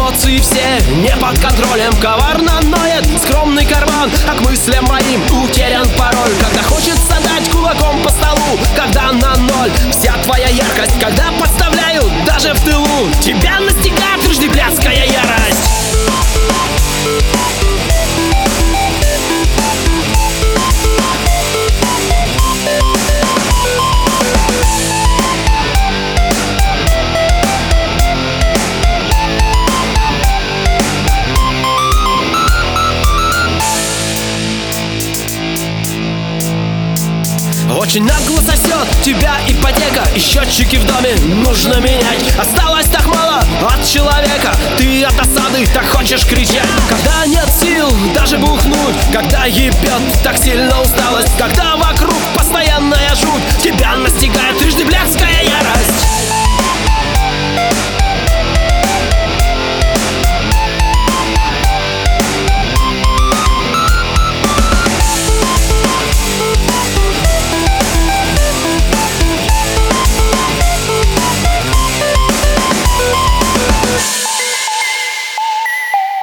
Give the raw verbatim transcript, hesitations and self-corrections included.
эмоции все не под контролем. Коварно ноет скромный карман, а к мыслям моим утерян пароль. Когда хочется дать кулаком по столу, когда на ноль вся твоя яркость, когда подставляю даже в тылу, тебя настигает рождественская ярость. Очень нагло сосет тебя ипотека, и счетчики в доме нужно менять. Осталось так мало от человека, ты от осады так хочешь кричать. Когда нет сил даже бухнуть, когда ебет так сильно усталость, когда вокруг постоянная жуть, тебя настигает рождественская